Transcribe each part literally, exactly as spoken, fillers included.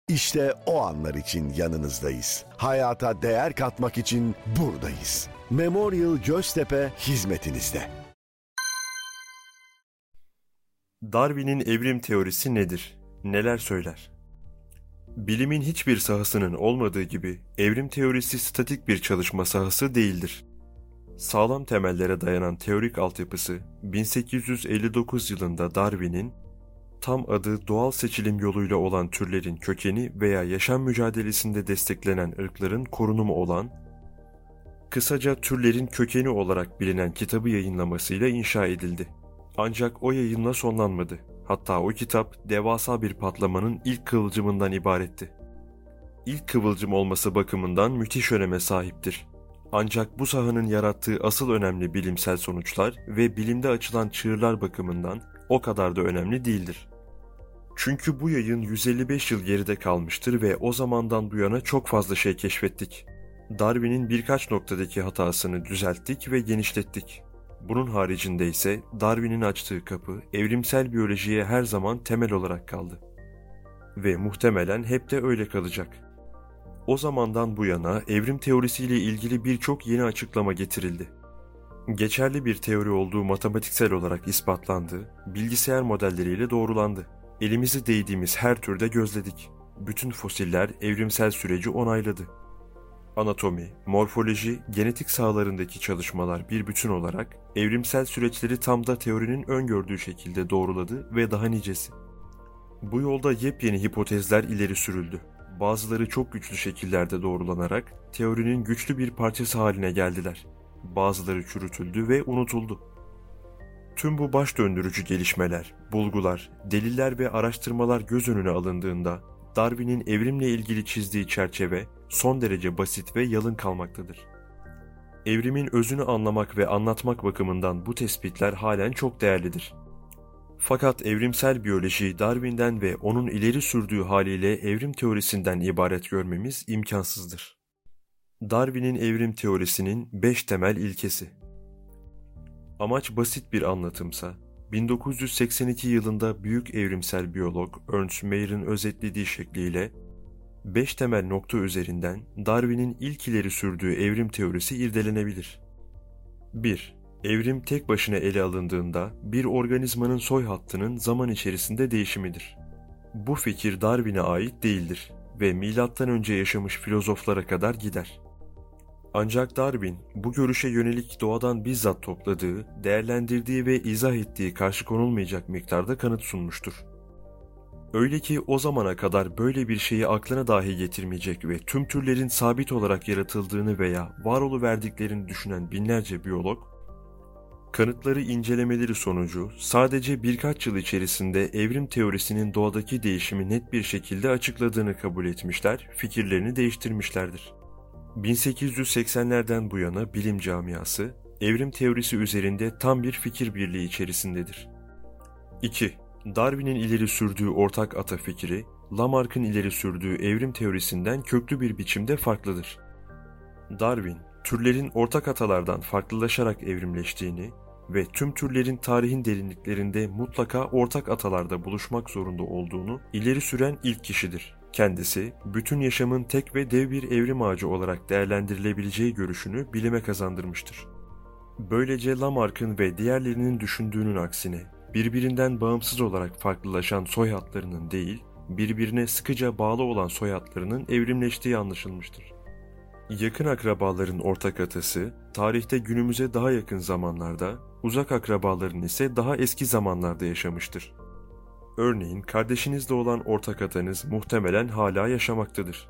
İşte o anlar için yanınızdayız. Hayata değer katmak için buradayız. Memorial Göztepe hizmetinizde. Darwin'in evrim teorisi nedir? Neler söyler? Bilimin hiçbir sahasının olmadığı gibi evrim teorisi statik bir çalışma sahası değildir. Sağlam temellere dayanan teorik altyapısı bin sekiz yüz elli dokuz yılında Darwin'in tam adı doğal seçilim yoluyla olan türlerin kökeni veya yaşam mücadelesinde desteklenen ırkların korunumu olan, kısaca Türlerin Kökeni olarak bilinen kitabı yayınlamasıyla inşa edildi. Ancak o yayınla sonlanmadı. Hatta o kitap devasa bir patlamanın ilk kıvılcımından ibaretti. İlk kıvılcım olması bakımından müthiş öneme sahiptir. Ancak bu sahanın yarattığı asıl önemli bilimsel sonuçlar ve bilimde açılan çığırlar bakımından o kadar da önemli değildir. Çünkü bu yayın yüz elli beş yıl geride kalmıştır ve o zamandan bu yana çok fazla şey keşfettik. Darwin'in birkaç noktadaki hatasını düzelttik ve genişlettik. Bunun haricinde ise Darwin'in açtığı kapı evrimsel biyolojiye her zaman temel olarak kaldı. Ve muhtemelen hep de öyle kalacak. O zamandan bu yana evrim teorisiyle ilgili birçok yeni açıklama getirildi. Geçerli bir teori olduğu matematiksel olarak ispatlandı, bilgisayar modelleriyle doğrulandı. Elimizi değdiğimiz her türde gözledik. Bütün fosiller evrimsel süreci onayladı. Anatomi, morfoloji, genetik sahalarındaki çalışmalar bir bütün olarak evrimsel süreçleri tam da teorinin öngördüğü şekilde doğruladı ve daha nicesi. Bu yolda yepyeni hipotezler ileri sürüldü. Bazıları çok güçlü şekillerde doğrulanarak teorinin güçlü bir parçası haline geldiler. Bazıları çürütüldü ve unutuldu. Tüm bu baş döndürücü gelişmeler, bulgular, deliller ve araştırmalar göz önüne alındığında Darwin'in evrimle ilgili çizdiği çerçeve son derece basit ve yalın kalmaktadır. Evrimin özünü anlamak ve anlatmak bakımından bu tespitler halen çok değerlidir. Fakat evrimsel biyolojiyi Darwin'den ve onun ileri sürdüğü haliyle evrim teorisinden ibaret görmemiz imkansızdır. Darwin'in evrim teorisinin beş temel ilkesi. Amaç basit bir anlatımsa, bin dokuz yüz seksen iki yılında büyük evrimsel biyolog Ernst Mayer'ın özetlediği şekliyle beş temel nokta üzerinden Darwin'in ilk ileri sürdüğü evrim teorisi irdelenebilir. bir. Evrim tek başına ele alındığında bir organizmanın soy hattının zaman içerisinde değişimidir. Bu fikir Darwin'e ait değildir ve milattan önce yaşamış filozoflara kadar gider. Ancak Darwin bu görüşe yönelik doğadan bizzat topladığı, değerlendirdiği ve izah ettiği karşı konulmayacak miktarda kanıt sunmuştur. Öyle ki o zamana kadar böyle bir şeyi aklına dahi getirmeyecek ve tüm türlerin sabit olarak yaratıldığını veya var oluverdiklerini düşünen binlerce biyolog, kanıtları incelemeleri sonucu sadece birkaç yıl içerisinde evrim teorisinin doğadaki değişimi net bir şekilde açıkladığını kabul etmişler, fikirlerini değiştirmişlerdir. bin sekiz yüz seksenlerden bu yana bilim camiası, evrim teorisi üzerinde tam bir fikir birliği içerisindedir. iki. Darwin'in ileri sürdüğü ortak ata fikri, Lamarck'ın ileri sürdüğü evrim teorisinden köklü bir biçimde farklıdır. Darwin, türlerin ortak atalardan farklılaşarak evrimleştiğini ve tüm türlerin tarihin derinliklerinde mutlaka ortak atalarda buluşmak zorunda olduğunu ileri süren ilk kişidir. Kendisi, bütün yaşamın tek ve dev bir evrim ağacı olarak değerlendirilebileceği görüşünü bilime kazandırmıştır. Böylece Lamarck'ın ve diğerlerinin düşündüğünün aksine, birbirinden bağımsız olarak farklılaşan soy hatlarının değil, birbirine sıkıca bağlı olan soy hatlarının evrimleştiği anlaşılmıştır. Yakın akrabaların ortak atası, tarihte günümüze daha yakın zamanlarda, uzak akrabaların ise daha eski zamanlarda yaşamıştır. Örneğin kardeşinizle olan ortak atanız muhtemelen hala yaşamaktadır.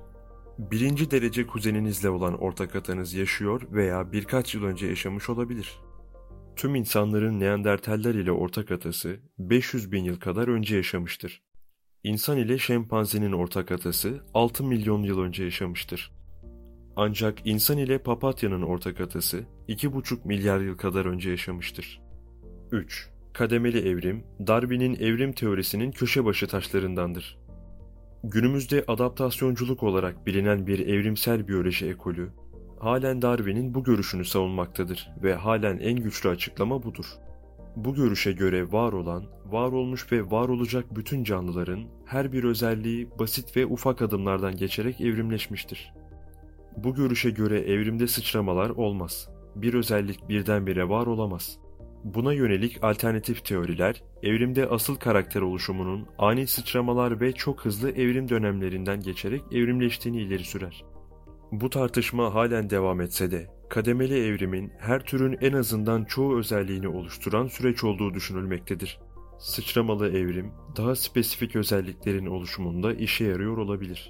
Birinci derece kuzeninizle olan ortak atanız yaşıyor veya birkaç yıl önce yaşamış olabilir. Tüm insanların Neandertaller ile ortak atası beş yüz bin yıl kadar önce yaşamıştır. İnsan ile şempanzenin ortak atası altı milyon yıl önce yaşamıştır. Ancak insan ile papatyanın ortak atası iki buçuk milyar yıl kadar önce yaşamıştır. üç. Kademeli evrim, Darwin'in evrim teorisinin köşe başı taşlarındandır. Günümüzde adaptasyonculuk olarak bilinen bir evrimsel biyoloji ekolü, halen Darwin'in bu görüşünü savunmaktadır ve halen en güçlü açıklama budur. Bu görüşe göre var olan, var olmuş ve var olacak bütün canlıların her bir özelliği basit ve ufak adımlardan geçerek evrimleşmiştir. Bu görüşe göre evrimde sıçramalar olmaz. Bir özellik birdenbire var olamaz. Buna yönelik alternatif teoriler, evrimde asıl karakter oluşumunun ani sıçramalar ve çok hızlı evrim dönemlerinden geçerek evrimleştiğini ileri sürer. Bu tartışma halen devam etse de, kademeli evrimin her türün en azından çoğu özelliğini oluşturan süreç olduğu düşünülmektedir. Sıçramalı evrim, daha spesifik özelliklerin oluşumunda işe yarıyor olabilir.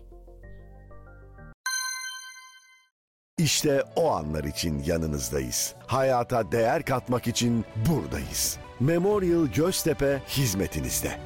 İşte o anlar için yanınızdayız. Hayata değer katmak için buradayız. Memorial Göztepe hizmetinizde.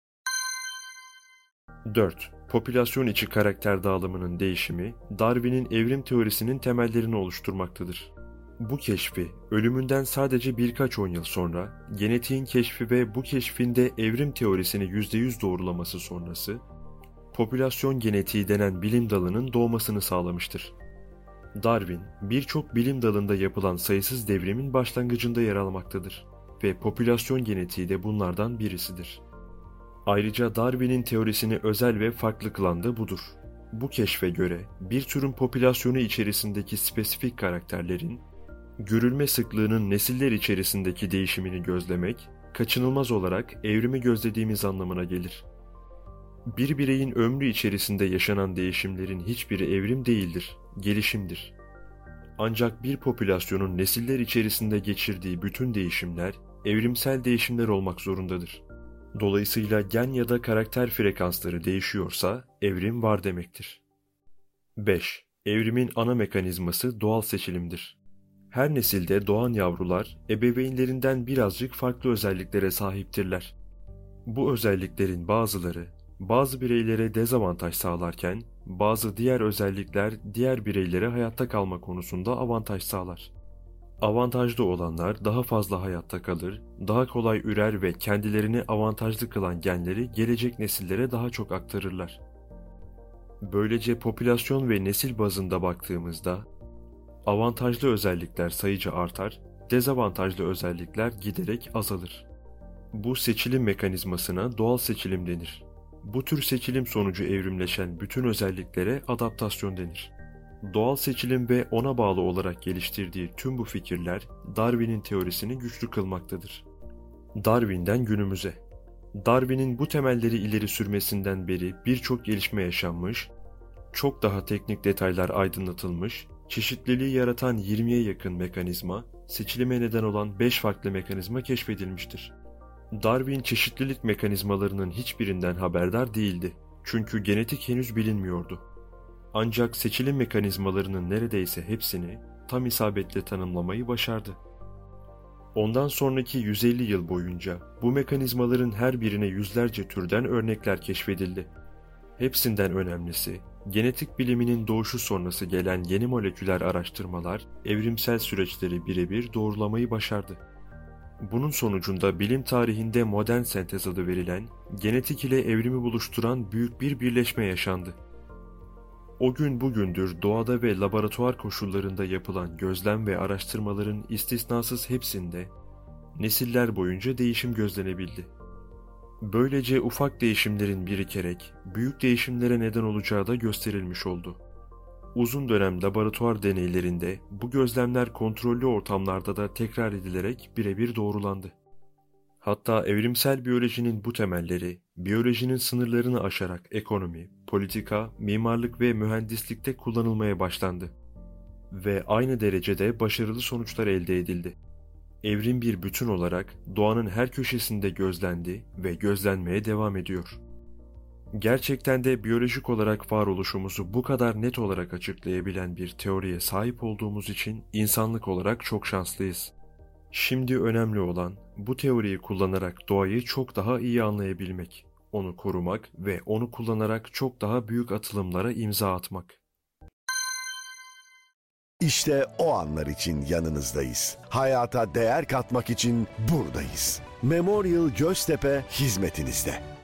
dört. Popülasyon içi karakter dağılımının değişimi, Darwin'in evrim teorisinin temellerini oluşturmaktadır. Bu keşfi, ölümünden sadece birkaç on yıl sonra, genetiğin keşfi ve bu keşfinde evrim teorisini yüzde yüz doğrulaması sonrası, popülasyon genetiği denen bilim dalının doğmasını sağlamıştır. Darwin, birçok bilim dalında yapılan sayısız devrimin başlangıcında yer almaktadır ve popülasyon genetiği de bunlardan birisidir. Ayrıca Darwin'in teorisini özel ve farklı kılan da budur. Bu keşfe göre bir türün popülasyonu içerisindeki spesifik karakterlerin, görülme sıklığının nesiller içerisindeki değişimini gözlemek, kaçınılmaz olarak evrimi gözlediğimiz anlamına gelir. Bir bireyin ömrü içerisinde yaşanan değişimlerin hiçbiri evrim değildir, gelişimdir. Ancak bir popülasyonun nesiller içerisinde geçirdiği bütün değişimler, evrimsel değişimler olmak zorundadır. Dolayısıyla gen ya da karakter frekansları değişiyorsa evrim var demektir. beş. Evrimin ana mekanizması doğal seçilimdir. Her nesilde doğan yavrular ebeveynlerinden birazcık farklı özelliklere sahiptirler. Bu özelliklerin bazıları bazı bireylere dezavantaj sağlarken bazı diğer özellikler diğer bireylere hayatta kalma konusunda avantaj sağlar. Avantajlı olanlar daha fazla hayatta kalır, daha kolay ürer ve kendilerini avantajlı kılan genleri gelecek nesillere daha çok aktarırlar. Böylece popülasyon ve nesil bazında baktığımızda, avantajlı özellikler sayıca artar, dezavantajlı özellikler giderek azalır. Bu seçilim mekanizmasına doğal seçilim denir. Bu tür seçilim sonucu evrimleşen bütün özelliklere adaptasyon denir. Doğal seçilim ve ona bağlı olarak geliştirdiği tüm bu fikirler Darwin'in teorisini güçlü kılmaktadır. Darwin'den günümüze. Darwin'in bu temelleri ileri sürmesinden beri birçok gelişme yaşanmış, çok daha teknik detaylar aydınlatılmış, çeşitliliği yaratan yirmiye yakın mekanizma, seçilime neden olan beş farklı mekanizma keşfedilmiştir. Darwin çeşitlilik mekanizmalarının hiçbirinden haberdar değildi. Çünkü genetik henüz bilinmiyordu. Ancak seçilim mekanizmalarının neredeyse hepsini tam isabetle tanımlamayı başardı. Ondan sonraki yüz elli yıl boyunca bu mekanizmaların her birine yüzlerce türden örnekler keşfedildi. Hepsinden önemlisi, genetik biliminin doğuşu sonrası gelen yeni moleküler araştırmalar evrimsel süreçleri birebir doğrulamayı başardı. Bunun sonucunda bilim tarihinde modern sentez adı verilen, genetik ile evrimi buluşturan büyük bir birleşme yaşandı. O gün bugündür doğada ve laboratuvar koşullarında yapılan gözlem ve araştırmaların istisnasız hepsinde nesiller boyunca değişim gözlenebildi. Böylece ufak değişimlerin birikerek büyük değişimlere neden olacağı da gösterilmiş oldu. Uzun dönem laboratuvar deneylerinde bu gözlemler kontrollü ortamlarda da tekrar edilerek birebir doğrulandı. Hatta evrimsel biyolojinin bu temelleri, biyolojinin sınırlarını aşarak ekonomi, politika, mimarlık ve mühendislikte kullanılmaya başlandı. Ve aynı derecede başarılı sonuçlar elde edildi. Evrim bir bütün olarak doğanın her köşesinde gözlendi ve gözlenmeye devam ediyor. Gerçekten de biyolojik olarak varoluşumuzu bu kadar net olarak açıklayabilen bir teoriye sahip olduğumuz için insanlık olarak çok şanslıyız. Şimdi önemli olan bu teoriyi kullanarak doğayı çok daha iyi anlayabilmek, onu korumak ve onu kullanarak çok daha büyük atılımlara imza atmak. İşte o anlar için yanınızdayız. Hayata değer katmak için buradayız. Memorial Göztepe hizmetinizde.